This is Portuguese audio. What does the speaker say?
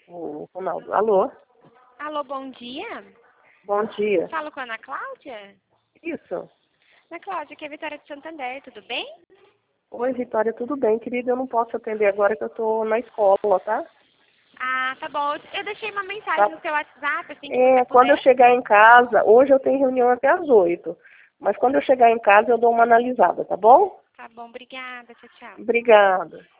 o Ronaldo. Alô? Alô, bom dia. Bom dia. Falo com a Ana Cláudia? Isso. Ana Cláudia, aqui é a Vitória de Santander, tudo bem? Oi, Vitória, tudo bem, querida? Eu não posso atender agora que eu tô na escola, tá? Ah, tá bom. Eu deixei uma mensagem Tá. no seu WhatsApp, assim que você Quando eu puder. chegar em casa, hoje eu tenho reunião até às 8, mas quando eu chegar em casa eu dou uma analisada, tá bom? Tá bom, obrigada. Tchau, tchau. Obrigada.